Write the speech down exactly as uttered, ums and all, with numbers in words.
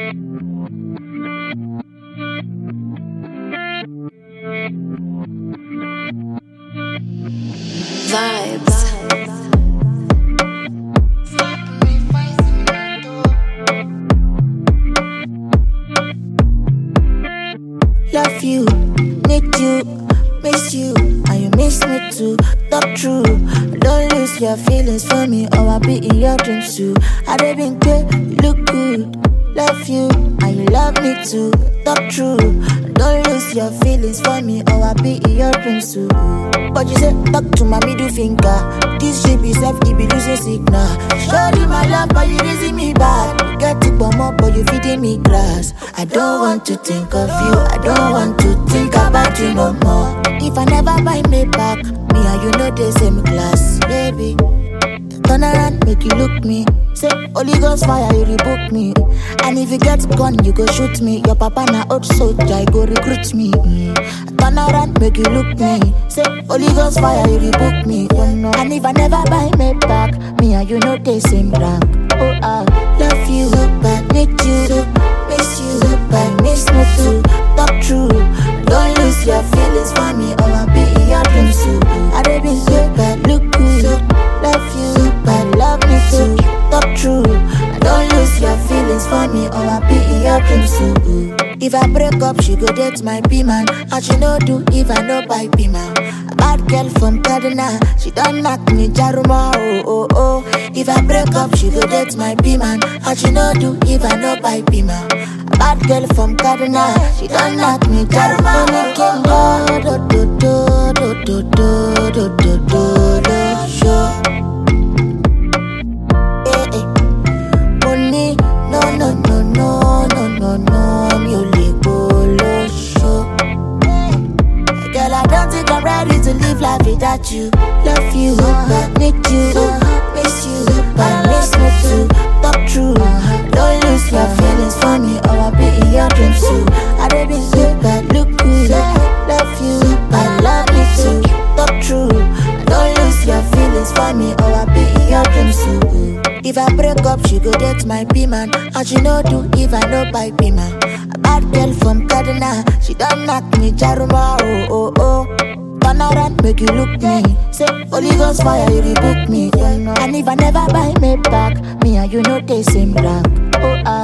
Vibes. Love you, need you, miss you, and you miss me too. Talk true, don't lose your feelings for me, or I'll be in your dreams too. I done been good, you look good. Love you, and you love me too. Talk true, don't lose your feelings for me, or I'll be in your dreams too. But you say, talk to my middle finger. This shit be self, it be losing signal. Shorty my love, but you raising me back. You get it but more, but you feeding me grass. I don't want to think of you, I don't want to think about you no more. If I never buy me back, me and you know the same class, baby. Turn around, make you look me. Say, Holy Ghost fire, you rebook me. And if you get gun, you go shoot me. Your papa na old soldier, you go recruit me. Mm. Turn around, make you look me. Say, Holy Ghost fire, you rebook me. And if I never buy me back, me and you know the same rank. Oh, I love you, but need you, miss you, but miss me too. Talk true, don't lose your feelings for me, or I'll be in your dreams too. I done been good, but look good. Love you, but love me too. Talk true, don't lose your feelings for me, or I'll be in your dreams too. If I break up, she go date my B-man. And she no do if I no buy B-man. A bad girl from Kaduna, she done knock me Jaruma, oh, oh, oh. If I break up, she go date my B-man. And she no do if I no buy B-man. A bad girl from Kaduna, she done knock me Jaruma, oh, oh, oh. Do, do, do, do, do, do, do, do, do, show. Eh, eh. Money, no, no, no, no, no, no, no, mi ò lè gbolo show. Girl, I don't think I'm ready to live life without you. Love you, but need you, miss you, but miss me too. Talk true, don't lose your feelings for me, or I'll be in your dreams too. I done been good, but look good. Love you, but love me too. Talk true, don't lose your feelings for me, or I'll be in your dreams too. If I break up, she go date my B-man. And she no do if I no buy B-man. A bad girl from Kaduna, she done knock me Jaruma, oh, oh, oh. Turn around, make you look me. Say, Holy Ghost fire, you rebook me. And if I never buy me back, me and you know the same rank. Oh, I